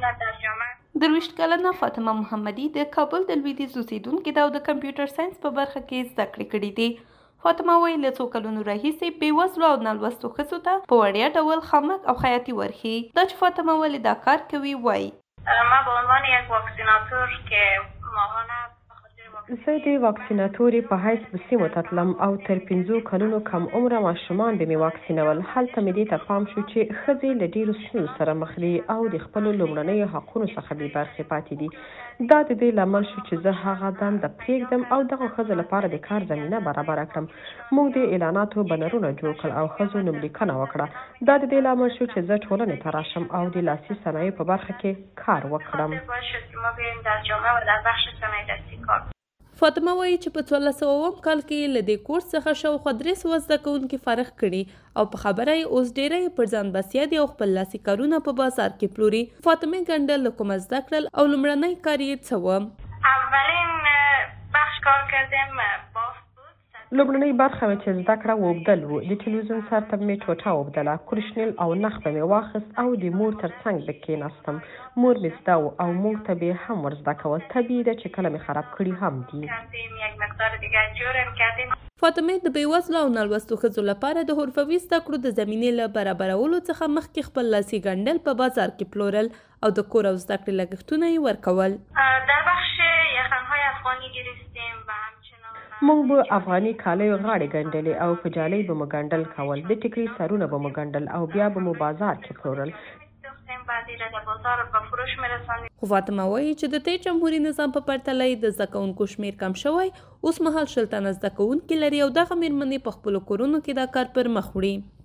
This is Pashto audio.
درویشت کلنه فاطمه محمدي د کابل د لویدیځ اوسیدونکې ده او د کمپیوټر ساینس په برخه کې زده کړې کړې دي. فاطمه وایي له څو کلونو راهیسې بېوزلو او نالوستو ښځو ته په وړیا ډول خامک او خیاطي ورښيي. دا چې فاطمه ولې دا کار کوي وایي: ما به عنوان یک واکسیناتور که ماهانه زه د واکسیناتورې په حیث په سیمو ته تلم او تر 5 کلونو کم عمره ماشومان به مې واکسینول. هلته مې دې ته پام شو چې ښځې له ډېرو ستونزو سره مخ دي او د خپلو لومړنیو حقونو څخه بې برخې پاتې دي. دا د دې لامل شو چې زه هغه دنده پرېږدم او دغو ښځو لپاره د کار زمینه برابره کړم. موږ د اعلاناتو بنرونه جوړ کړل او ښځو نوملیکنه وکړه. دا د دې لامل شو چې زه ټولنې ته راشم او د لاسي صنایعو په برخه کې کار وکړم. فاطمه وایي چې په 1400 کال کې له دې کورس څخه شاوخوا 300 زده کوونکي فارغ کړي او په خبره یې اوس ډېری پر ځان بسیا دي او خپل لاسي کارونه په بازار کې پلوري. فاطمه ګنډل له کومه زده کړل او لومړنی کار یې څه و؟ اولین بخش کار کردیم بافت بود. لومړنۍ برخه مې چې زده کړه اوبدل و. د تلویزیون سر ته مې ټوټه اوبدله، کوریشنیل او نخ به مې واخیست او د مور تر څنګ به کېناستم. مور مې زده و او موږ ته به هم ور زده کول. طبیعي ده چې کله مې خراب کړي هم دي. فاطمه د بېوزلو او نالوستو ښځو لپاره د حرفوي زده کړو د زمینې له برابرولو څخه مخکې خپل لاسي ګنډل په بازار کې پلورل او د کور او زده کړې لګښتونه یې ورکول. در بخش یخنهای افغانی گرفتیم و همچنان موږ به افغاني کالیو غاړې ګنډلې او په جالۍ به مو ګنډل کول. د ټیکري سرونه به مو ګنډل او بیا به مو بازار کې پلورل. خو فاطمه وایي چې د دې جمهوري نظام په پرتله د زده کوونکو شمېر کم شوی. اوس مهال 10 تنه زده کوونکي لري او دغه مېرمنې په خپلو کورونو کې دا کار پر مخ وړي.